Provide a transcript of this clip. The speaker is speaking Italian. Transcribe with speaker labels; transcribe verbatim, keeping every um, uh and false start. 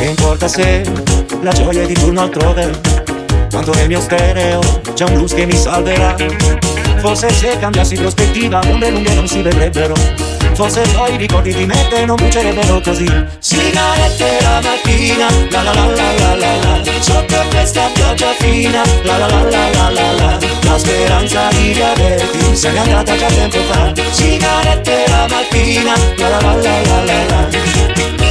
Speaker 1: Che importa se la gioia è di turno altrove, quando nel mio stereo c'è un blues che mi salverà. Forse se cambiassi prospettiva onde lunghe non si vedrebbero, forse poi i ricordi di me te non brucierebbero così. Sigarette la mattina, la la la la la la la, sotto questa pioggia fina, la la la la la la la. La speranza di riaverti se n'è andata già tempo fa. Sigarette la mattina, la la la la la la la.